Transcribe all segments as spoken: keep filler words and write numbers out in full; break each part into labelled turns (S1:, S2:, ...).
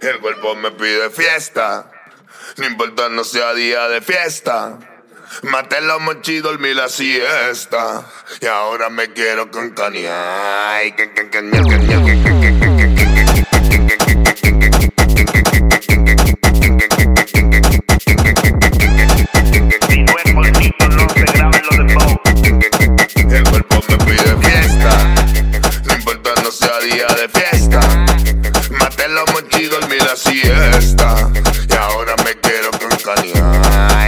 S1: El cuerpo me pide fiesta, no importa no sea día de fiesta. Maté los mochis, dormí la siesta y ahora me quiero con cañar.
S2: Si no es bonito, no se graben los de Bow.
S1: El cuerpo me pide fiesta, no importa no sea día de fiesta. Maté los mochis, dormí la siesta y ahora me quiero con cañar.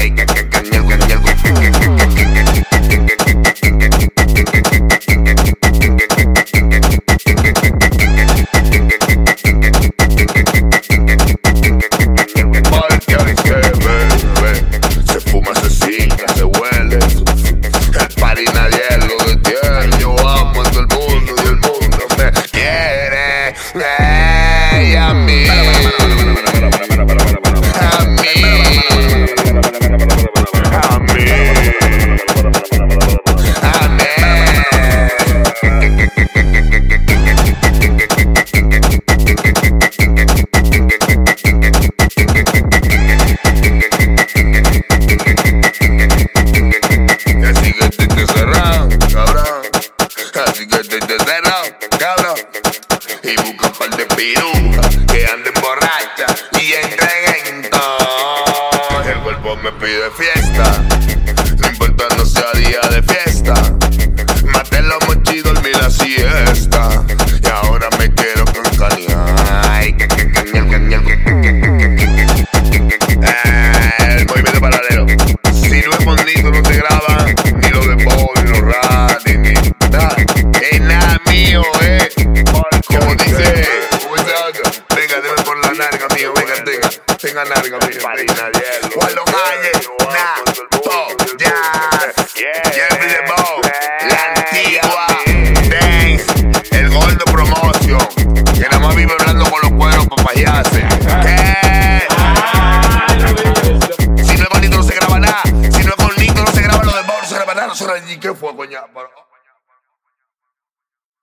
S1: Y busca un par de pirujas que anden borrachas y entreguen todo. El cuerpo me pide fiesta, no importa no sea día de fiesta. Maté los mochis, dormí la siesta y ahora me quiero con cañar. El movimiento paralelo. Si no es bonito no te graba ni lo de Bow, ni los rap, ni nada. Es nada mío, eh. Como dice, venga, deme por la narga, mío, venga, tenga, tenga narga, mío. Juan los Galles, nah.